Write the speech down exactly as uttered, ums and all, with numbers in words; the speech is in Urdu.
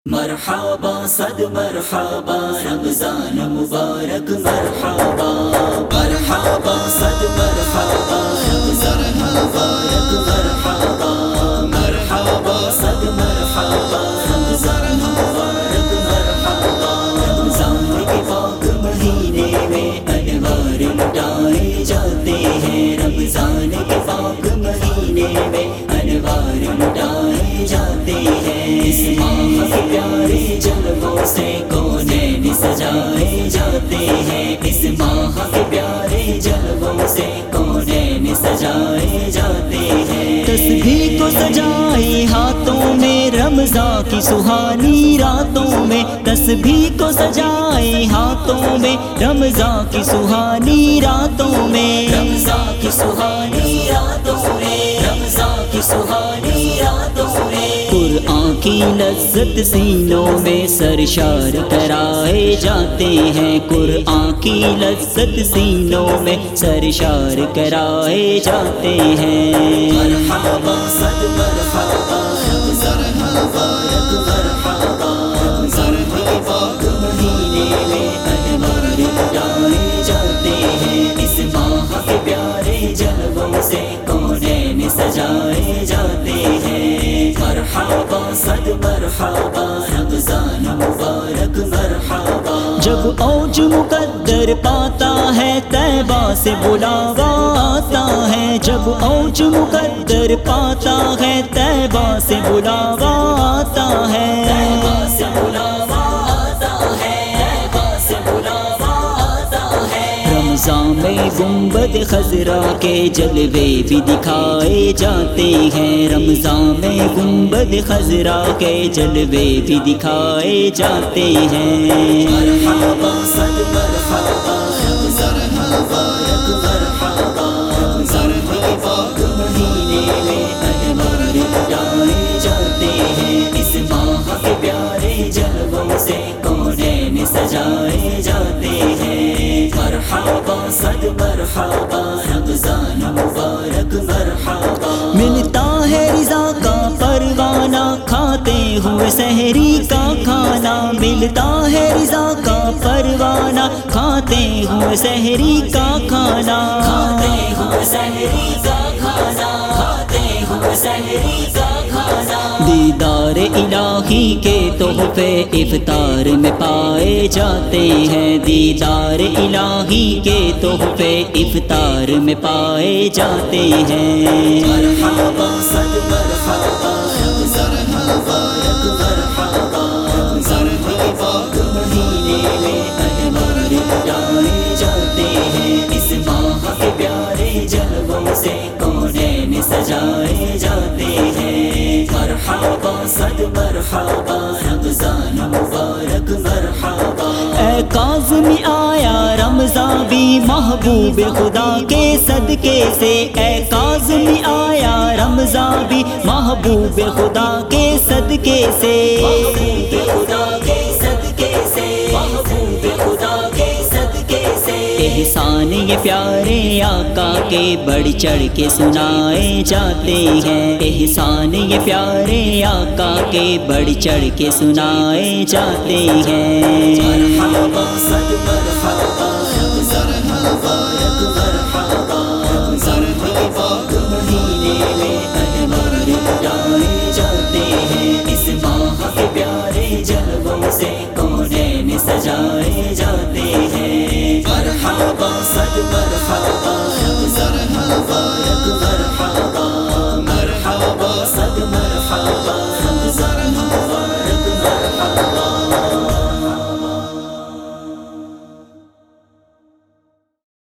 مرحبا صد مرحبا رمضان مبارک مرحبا مرحبا صد مرحبا رمضان مبارک مرحبا مرحبا صد مرحبا رمضان مبارک مرحبا رمضان کے پاک مہینے میں انوار لٹائے جاتے ہیں رمضان کے پاک مہینے میں انوار لٹائے جاتے ہیں اس ماہ کے پیارے جلووں سے کونین سجائے جاتے ہیں اس ماہ کے پیارے جلووں سے کونین سجائے جاتے ہیں تسبیح کو سجائے ہاتھوں میں رمضان کی سہانی راتوں میں تسبیح کو سجائے ہاتھوں میں رمضان کی سہانی راتوں میں رمضان کی سہانی راتوں میں رمضان کی سہانی راتوں میں قرآن کی لذت سینوں میں سرشار کرائے جاتے ہیں قرآن کی لذت سینوں میں سرشار کرائے جاتے ہیں مرحبا صد مرحبا رمضان مبارک مرحبا رمضان کے پاک مہینے میں انوار لٹائے جاتے ہیں اس ماہ کے پیارے جلووں سے کونین سجائے جاتے ہیں مرحبا صد مرحبا رمضان مبارک مرحبا جب اوج مقدر پاتا ہے طیبہ سے بلاوا آتا ہے جب اوج مقدر پاتا ہے طیبہ سے بلاوا آتا ہے طیبہ سے بلاوا آتا ہے طیبہ سے بلاوا آتا ہے رمضان میں گنبد خضرا کے جلوے بھی دکھائے جاتے ہیں رمضان میں گنبد خضرا کے جلوے بھی دکھائے جاتے ہیں مرحبا صد مرحبا رمضان مبارک مرحبا رمضان کے پاک مہینے میں انوار لٹائے جاتے ہیں اس ماہ کے پیارے جلووں سے کونین سجائے جاتے ہیں مرحبا صد مرحبا رمضان مبارک مرحبا ملتا ہے رضا کا پروانہ کھاتے ہوئے سحری کا کھانا ملتا ہے رضا کا پروانہ کھاتے ہوئے سحری کا کھانا کھاتے ہوئے سحری کا کھانا کھاتے ہوئے سحری کا کھانا دیدار الہی کے تحفے افطار میں پائے جاتے ہیں دیدار الہی کے تحفے افطار میں پائے جاتے ہیں مرحبا صد مرحبا رمضان مبارک مرحبا رمضان کے پاک مہینے میں انوار لٹائے جاتے ہیں اس ماہ کے پیارے جلووں سے کونین سجائے جاتے ہیں مرحبا صد مرحبا رمضان مبارک مرحبا اے کاظمی آیا رمضان بھی محبوب خدا کے صدقے سے اے کاظمی آیا رمضان بھی محبوب خدا کے صدقے سے محبوب خدا کے صدقے سے محبوب خدا کے صدقے سے احسان یہ پیارے آقا کے بڑھ چڑھ کے سنائے جاتے ہیں احسان یہ پیارے آقا کے بڑھ چڑھ کے سنائے جاتے ہیں مرحبا صد مرحبا رمضان مبارک مرحبا رمضان کے پاک مہینے میں انوار لٹائے جاتے ہیں اس ماہ کے پیارے جلووں سے کونین سجائے جاتے ہیں مرحبا صد مرحبا رمضان مبارک